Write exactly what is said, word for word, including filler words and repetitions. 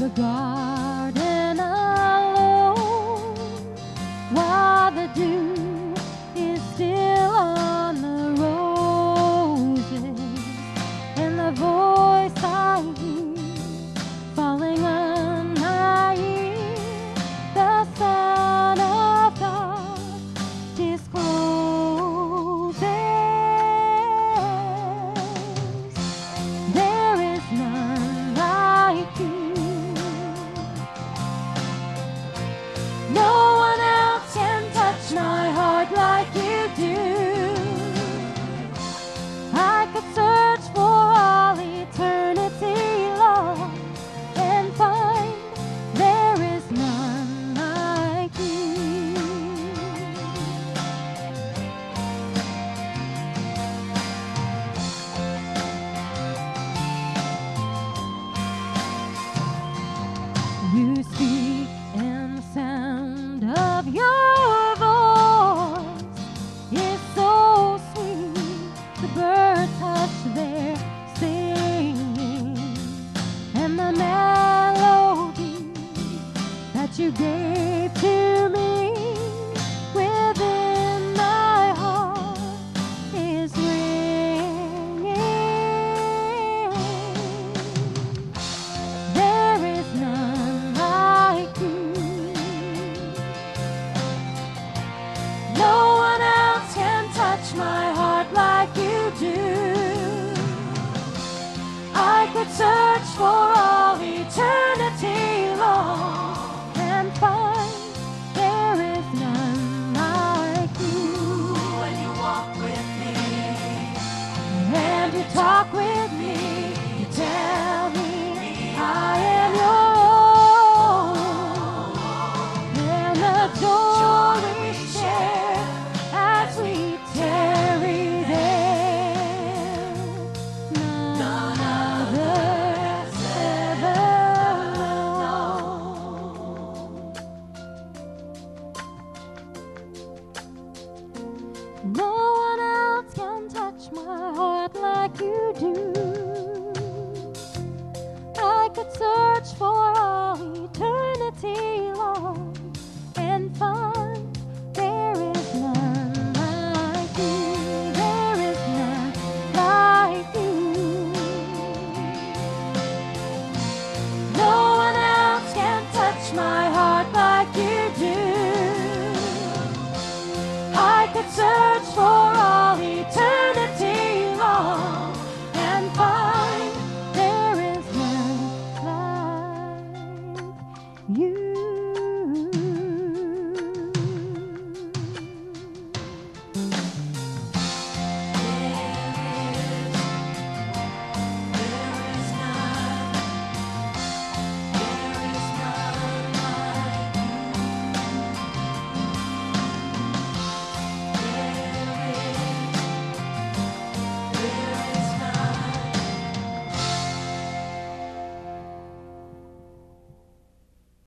the garden alone, while the dew is still on the roses, and the voice I hear falling on my ear, the Son of God discloses there is none like you. No one else can touch my heart like you do. I could search for all eternity long and find there is none like you. You speak and the sound of your voice is so sweet. The birds hush their singing, and the melody that you gave to me within my heart is ringing. There is none like you. No one else can touch my heart like you do. I could search for all eternity long and find there is none like you. When you walk with me, And you talk with me, you tell me I am your own, and the joy we share as we tarry there, none others ever known. No one else can touch my heart like you do. I could search for all eternity long and find there is none like you. There is none like you. No one else can touch my heart like you do. I could search for all eternity